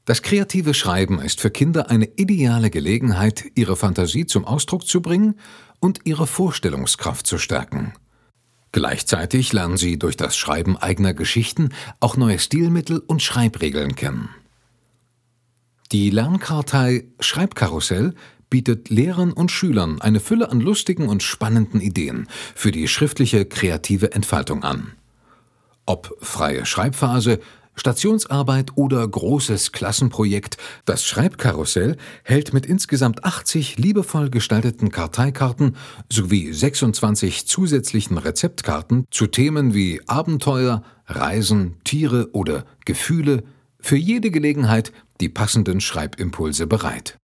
Das kreative Schreiben ist für Kinder eine ideale Gelegenheit, ihre Fantasie zum Ausdruck zu bringen und ihre Vorstellungskraft zu stärken. Gleichzeitig lernen sie durch das Schreiben eigener Geschichten auch neue Stilmittel und Schreibregeln kennen. Die Lernkartei Schreibkarussell bietet Lehrern und Schülern eine Fülle an lustigen und spannenden Ideen für die schriftliche kreative Entfaltung an. Ob freie Schreibphase, Stationsarbeit oder großes Klassenprojekt, das Schreibkarussell hält mit insgesamt 80 liebevoll gestalteten Karteikarten sowie 26 zusätzlichen Rezeptkarten zu Themen wie Abenteuer, Reisen, Tiere oder Gefühle für jede Gelegenheit die passenden Schreibimpulse bereit.